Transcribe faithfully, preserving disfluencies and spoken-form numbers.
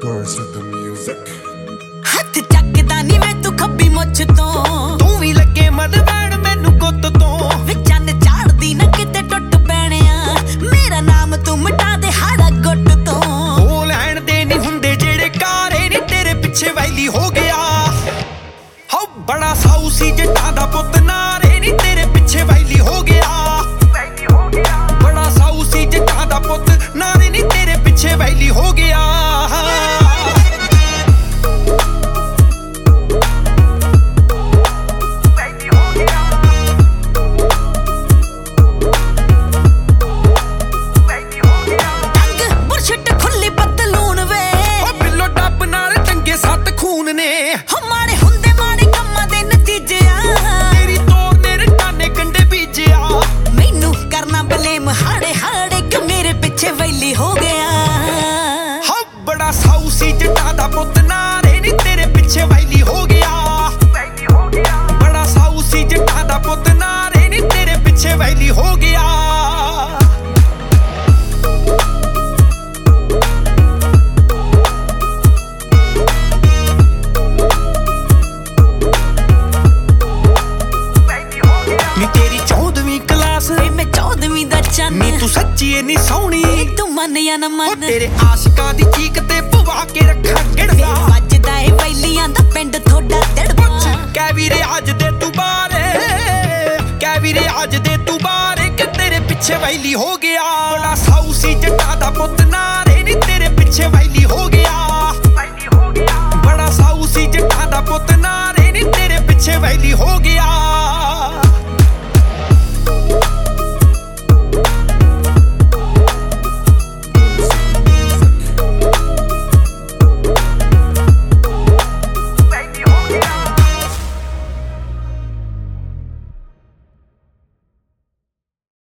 course with the music. ਹੱਥ ਚੱਕਦਾ ਨੀ ਮੈਂ ਤੂੰ ਖੱਬੀ ਮੁੱਛ ਤੋਂ ਤੂੰ ਵੀ ਲੱਗੇ ਮਦਵੈਣ ਮੈਨੂੰ ਗੁੱਤ ਤੋਂ ਵੇ ਚੰਨ ਚਾੜਦੀ ਨਾ ਕਿਤੇ ਟੁੱਟ ਪੈਣਿਆ ਮੇਰਾ ਨਾਮ ਤੂੰ ਮਿਟਾ ਦੇ ਹਾੜਾ ਗੁੱਟ ਤੋਂ ਉਹ ਲੈਣ ਦੇ ਨਹੀਂ ਹੁੰਦੇ ਜਿਹੜੇ ਕਾਰੇ ਨੀ ਤੇਰੇ ਪਿੱਛੇ ਵੈਲੀ ਹੋ ਗਿਆ ਹੋ ਬੜਾ ਸਾਊ ਸੀ ਜੱਟਾਂ ਦਾ ਪੁੱਤ ਨਾਰੇ ਨੀ ਤੇਰੇ ਪਿੱਛੇ ਵੈਲੀ ਹੋ ਗਿਆ ਬੜਾ ਸਾਊ ਸੀ ਜੱਟਾਂ ਦਾ ਪੁੱਤ ਨਾਰੇ ਨੀ ਤੇਰੇ ਪਿੱਛੇ ਵੈਲੀ ਹੋ ਗਿਆ ਹਮਾਰੇ ਹੁੰਦੇ ਮਾੜੇ ਕੰਮਾਂ ਦੇ ਨਤੀਜੇ ਆ ਤੇਰੀ ਤੋਰ ਨੇ ਰਟਾਨੇ ਕੰਡੇ ਬੀਜਿਆ ਮੈਨੂੰ ਕਰਨਾ ਬਲੇਮ ਹਾੜੇ ਹਾੜੇ ਕਿ ਮੇਰੇ ਪਿੱਛੇ ਵੈਲੀ ਹੋ ਗਿਆ ਹਾਂ ਬੜਾ ਸਾਊ ਸੀ ਜੱਟਾਂ ਦਾ ਪੁੱਤ ਨਾਰੇ ਨੀ ਤੇਰੇ ਪਿੱਛੇ ਵੈਲੀ ਹੋ ਗਿਆ ਬੜਾ ਸਾਊ ਸੀ ਜੱਟਾਂ ਦਾ ਪੁੱਤ ਨਾਰੇ ਨੀ ਤੇਰੇ ਪਿੱਛੇ ਵੈਲੀ ਹੋ ਗਿਆ ਮੈਂ ਚੌਦਵੀਂ ਦਾ ਚੰਨ ਨੀ ਤੂੰ ਸੱਚੀ ਏ ਨੀ ਸੋਹਣੀ ਤੂੰ ਮੰਨ ਜਾਂ ਨਾ ਮੰਨ ਤੇਰੇ ਆਸ਼ਿਕਾਂ ਦੀ ਚੀਕ ਤੇ ਪਵਾ ਕੇ ਰੱਖਾਂ ਗਿੜਵਾ ਵੱਜਦਾ ਏ ਵੈਲੀਆਂ ਦਾ ਪਿੰਡ ਥੋੜਾ ਤੜਵਾ ਕਹਿ ਵੀਰੇ ਅੱਜ ਦੇ ਤੂੰ ਬਾਰੇ ਕਹਿ ਵੀਰੇ ਅੱਜ ਦੇ ਤੂੰ ਬਾਰੇ ਕਿ ਤੇਰੇ ਪਿੱਛੇ ਵੈਲੀ ਹੋ ਗਿਆ ਬੜਾ ਸਾਊ ਸੀ ਜੱਟਾਂ ਦਾ ਪੁੱਤ ਨਾਰੇ ਨੀ ਤੇਰੇ ਪਿੱਛੇ ਵੈਲੀ ਹੋ ਗਿਆ ਬੜਾ ਸਾਊ ਸੀ ਜੱਟਾਂ ਦਾ ਪੁੱਤ ਨਾਰੇ ਨੀ ਤੇਰੇ ਪਿੱਛੇ ਵੈਲੀ ਹੋ ਗਿਆ